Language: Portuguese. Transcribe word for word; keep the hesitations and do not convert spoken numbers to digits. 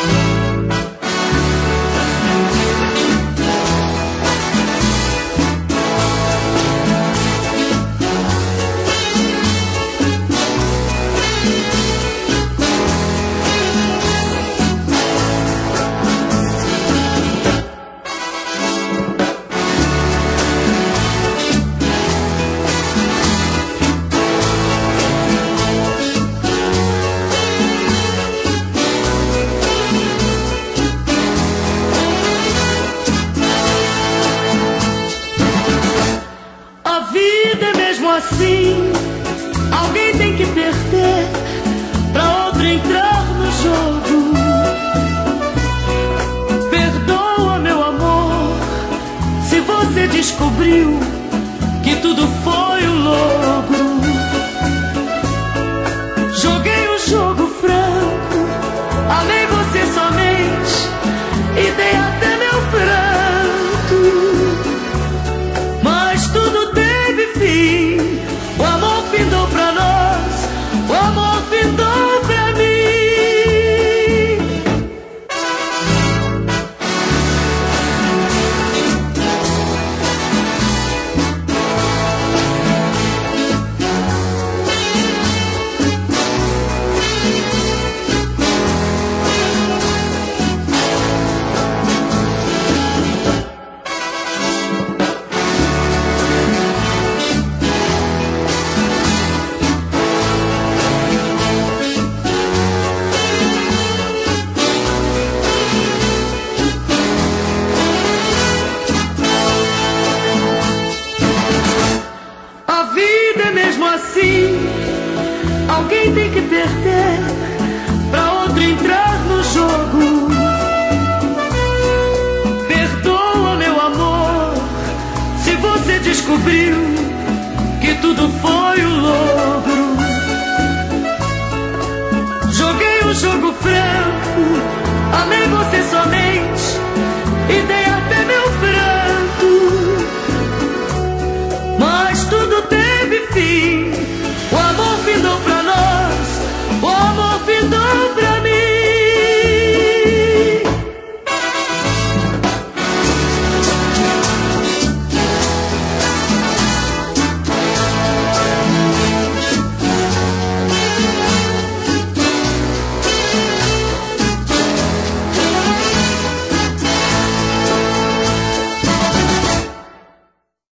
Assim, alguém tem que perder pra outro entrar no jogo. Perdoa, meu amor, se você descobriu que tudo foi um logro. Joguei um jogo franco, amei você somente e dei até meu pranto, mas tudo teve fim. O amor findou pra nós, o amor findou pra mim. Assim, alguém tem que perder pra outro entrar no jogo. Perdoa, meu amor, se você descobriu que tudo foi